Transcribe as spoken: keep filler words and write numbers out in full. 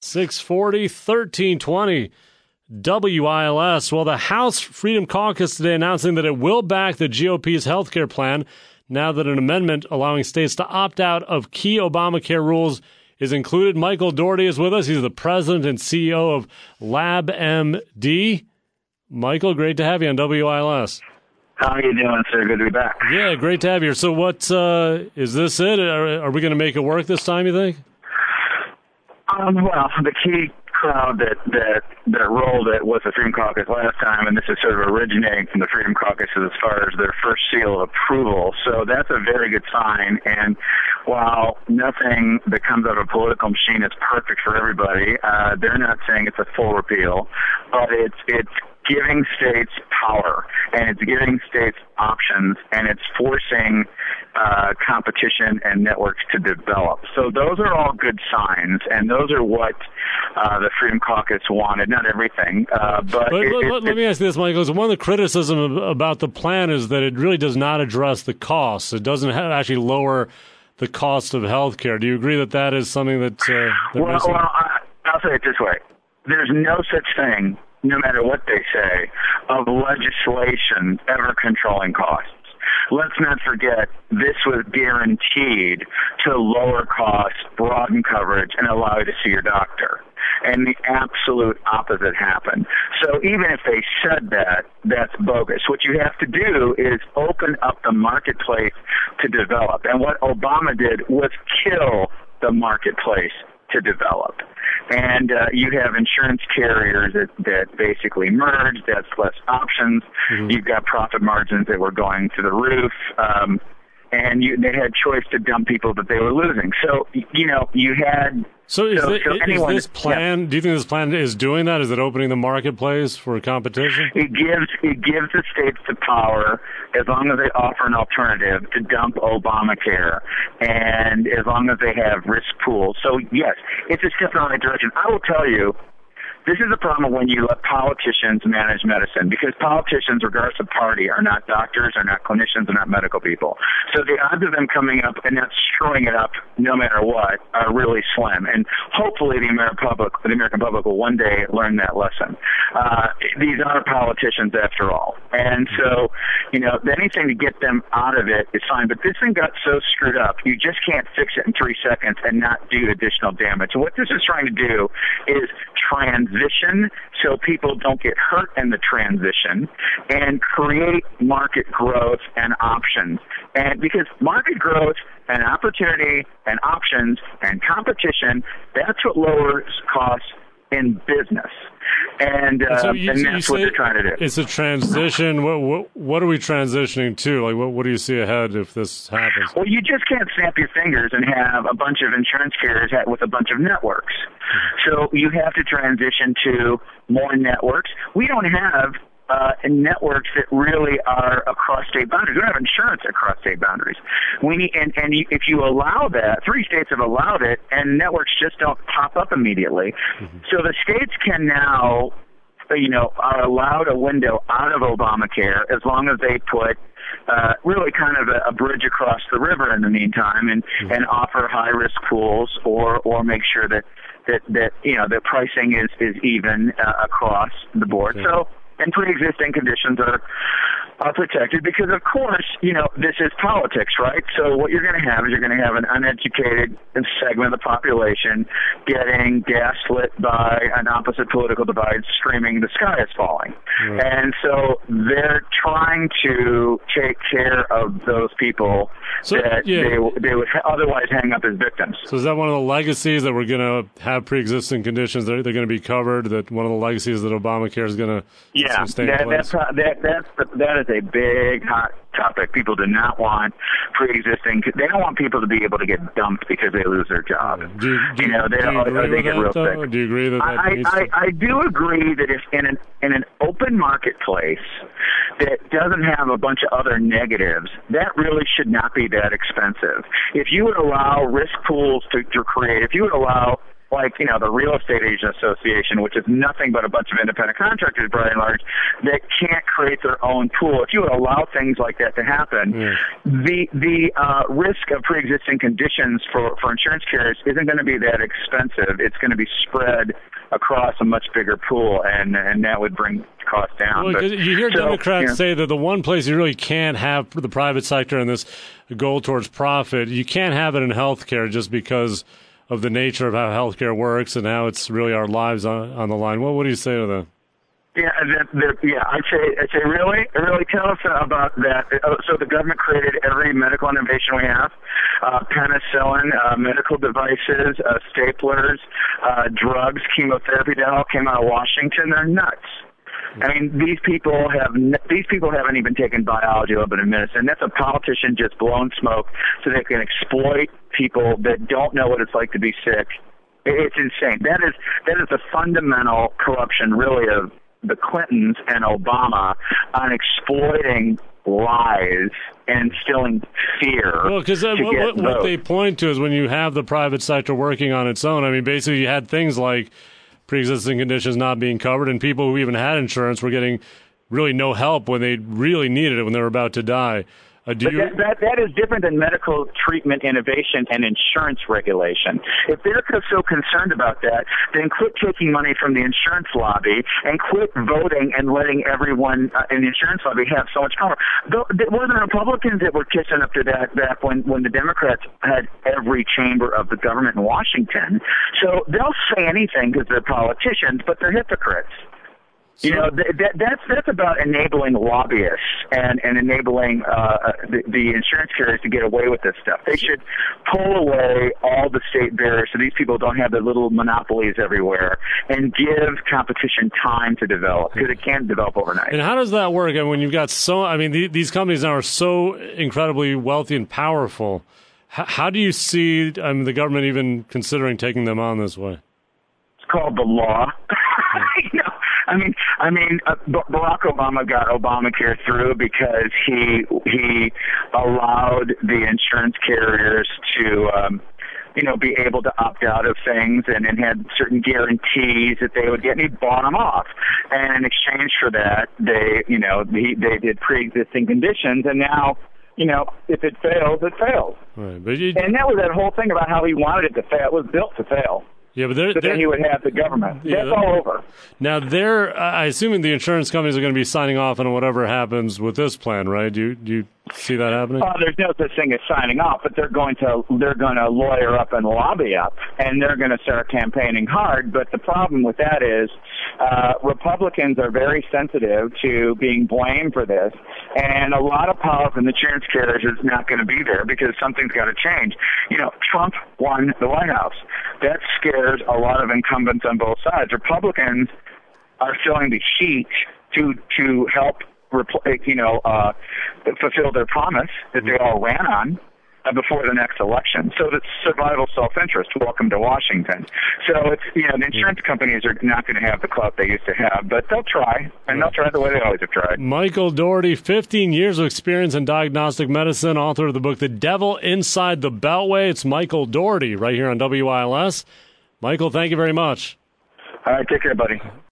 six forty, thirteen twenty W I L S. Well, the House Freedom Caucus today announcing that it will back the G O P's health care plan now that an amendment allowing states to opt out of key Obamacare rules is included. Michael Dougherty is with us. He's the president and C E O of LabMD. Michael, great to have you on W I L S. How are you doing, sir? Good to be back. Yeah, great to have you here. So what, uh, is this it? Are, are we going to make it work this time, you think? Um, well, the key crowd that, that, that rolled it was the Freedom Caucus last time, and this is sort of originating from the Freedom Caucus as far as their first seal of approval. So that's a very good sign. And while nothing that comes out of a political machine is perfect for everybody, uh, they're not saying it's a full repeal, but it's it's giving states power, and it's giving states options, and it's forcing uh, competition and networks to develop. So those are all good signs, and those are what uh, the Freedom Caucus wanted. Not everything, uh, but... but it, let, it, let, let me ask you this, Michael. So one of the criticism about the plan is that it really does not address the costs. It doesn't have, actually lower the cost of health care. Do you agree that that is something that... Uh, well, well I, I'll say it this way. There's no such thing, no matter what they say, of legislation ever controlling costs. Let's not forget, this was guaranteed to lower costs, broaden coverage, and allow you to see your doctor. And the absolute opposite happened. So even if they said that, that's bogus. What you have to do is open up the marketplace to develop. And what Obama did was kill the marketplace to develop. And uh, you have insurance carriers that, that basically merged. That's less options. Mm-hmm. You've got profit margins that were going to the roof. Um, and you, they had choice to dump people that they were losing. So, you know, you had... So is, so, it, so anyone, is this plan, yeah. do you think this plan is doing that? Is it opening the marketplace for competition? It gives it gives the states the power, as long as they offer an alternative, to dump Obamacare, and as long as they have risk pools. So, yes, it's a step in the right direction. I will tell you, this is the problem when you let politicians manage medicine, because politicians, regardless of party, are not doctors, are not clinicians, are not medical people. So the odds of them coming up and not screwing it up no matter what are really slim. And hopefully the American public, the American public will one day learn that lesson. Uh, these are politicians after all. And so, you know, anything to get them out of it is fine. But this thing got so screwed up, you just can't fix it in three seconds and not do additional damage. And what this is trying to do is transition so people don't get hurt in the transition, and create market growth and options. And because market growth and opportunity and options and competition, that's what lowers costs in business. And, uh, so you, and that's what they're trying to do. It's a transition. What, what, what are we transitioning to? Like, what, what do you see ahead if this happens? Well, you just can't snap your fingers and have a bunch of insurance carriers with a bunch of networks. So you have to transition to more networks. We don't have uh, networks that really are across state boundaries. We don't have insurance across state boundaries. We need, and, and if you allow that, three states have allowed it, and networks just don't pop up immediately. Mm-hmm. So the states can now, you know, are allowed a window out of Obamacare as long as they put uh, really kind of a, a bridge across the river in the meantime, and, mm-hmm. and offer high risk pools, or or make sure that that, that you know the pricing is is even uh, across the board. Okay. So. And pre-existing conditions are are protected because, of course, you know, this is politics, right? So what you're going to have is you're going to have an uneducated segment of the population getting gaslit by an opposite political divide screaming the sky is falling. Right. And so they're trying to take care of those people so, that yeah. they, they would otherwise hang up as victims. So is that one of the legacies, that we're going to have pre-existing conditions, they're, they're going to be covered, that one of the legacies that Obamacare is going to Yeah, that, that's, that, that's, that is a big, hot topic. People do not want pre-existing. They don't want people to be able to get dumped because they lose their job. Do you, do, you know, they, do you agree they with get that, real though? sick. Do you agree that that I, needs I, to... I do agree that if in an in an open marketplace that doesn't have a bunch of other negatives, that really should not be that expensive. If you would allow risk pools to, to create, if you would allow like, you know, the Real Estate Agent Association, which is nothing but a bunch of independent contractors, by and large, that can't create their own pool. If you would allow things like that to happen, yeah. the the uh, risk of pre-existing conditions for, for insurance carriers isn't going to be that expensive. It's going to be spread across a much bigger pool, and and that would bring costs down. Well, but, you hear so, Democrats yeah. say that the one place you really can't have the private sector and this goal towards profit, you can't have it in healthcare just because of the nature of how healthcare works and how it's really our lives on, on the line. What, what do you say to that? Yeah, the, the, yeah. I'd say, I'd say, really, really tell us about that. So the government created every medical innovation we have: uh, penicillin, uh, medical devices, uh, staplers, uh, drugs, chemotherapy. That all came out of Washington. They're nuts. I mean, these people have these people haven't even taken biology or bit of medicine. That's a politician just blowing smoke so they can exploit people that don't know what it's like to be sick. It's insane. That is that is the fundamental corruption, really, of the Clintons and Obama on exploiting lies and instilling fear. Well, because uh, what, what they point to is when you have the private sector working on its own. I mean, basically, you had things like pre-existing conditions not being covered, and people who even had insurance were getting really no help when they really needed it when they were about to die. Uh, do but you... that, that, that is different than medical treatment innovation and insurance regulation. If they're so concerned about that, then quit taking money from the insurance lobby and quit voting and letting everyone uh, in the insurance lobby have so much power. It wasn't the Republicans that were kissing up to that back when, when the Democrats had every chamber of the government in Washington. So they'll say anything because they're politicians, but they're hypocrites. You know, th- that, that's that's about enabling lobbyists and, and enabling uh, the, the insurance carriers to get away with this stuff. They should pull away all the state barriers so these people don't have their little monopolies everywhere and give competition time to develop, because it can't develop overnight. And how does that work? I mean, when you've got so, I mean, the, these companies now are so incredibly wealthy and powerful. H- how do you see I mean, the government even considering taking them on this way? It's called the law. you know, I mean, I mean, uh, Barack Obama got Obamacare through because he he allowed the insurance carriers to, um, you know, be able to opt out of things and, and had certain guarantees that they would get, and he bought them off. And in exchange for that, they, you know, he, they did pre-existing conditions, and now, you know, if it fails, it fails. Right, but you, and that was that whole thing about how he wanted it to fail. It was built to fail. Yeah, but, they're, but then they're, he would have the government. Yeah, That's all over. Now, they're, I assume the insurance companies are going to be signing off on whatever happens with this plan, right? Do you, do you see that happening? Uh, there's no such thing as signing off, but they're going to they're going to lawyer up and lobby up, and they're going to start campaigning hard. But the problem with that is uh, Republicans are very sensitive to being blamed for this, and a lot of power from the insurance carriers is not going to be there because something's got to change. You know, Trump won the White House. That scares a lot of incumbents on both sides. Republicans are filling the sheet to to help, you know, uh, fulfill their promise that they all ran on uh, before the next election. So that's survival self-interest. Welcome to Washington. So it's, you know, the insurance companies are not going to have the clout they used to have, but they'll try, and they'll try the way they always have tried. Michael Dougherty, fifteen years of experience in diagnostic medicine, author of the book The Devil Inside the Beltway. It's Michael Dougherty right here on W I L S. Michael, thank you very much. All right, take care, buddy.